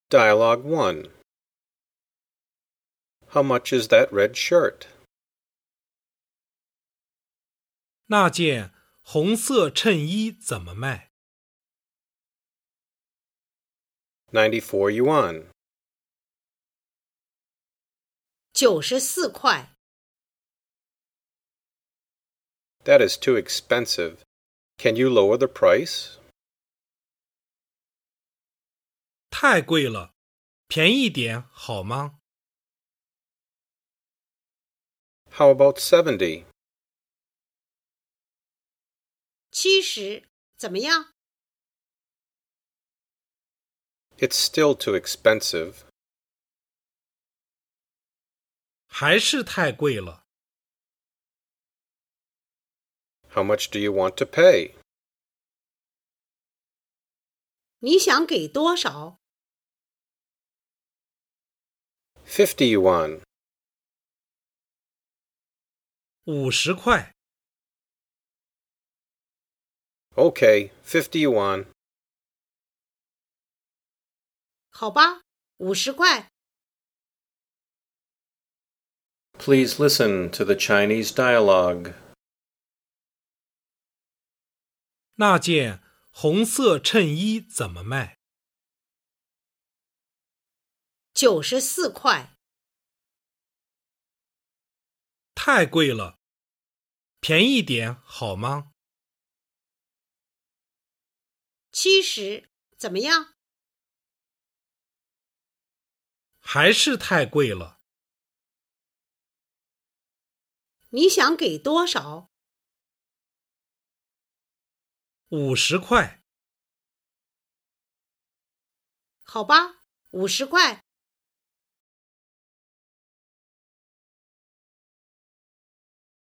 Dialogue 1. How much is that red shirt? 那件红色衬衣怎么卖 94 yuan. 94块。 That is too expensive. Can you lower the price? 太贵了，便宜点好吗？ How about 70? 70怎么样？ It's still too expensive. 还是太贵了。 How much do you want to pay? 你想给多少 50 yuan. 50块。 Okay, 50 yuan. 好吧，50块。 Please listen to the Chinese dialogue. 那件红色衬衣怎么卖 94块。 太贵了，便宜点好吗？ 70怎么样？ 还是太贵了。 你想给多少 50块。 好吧，50块。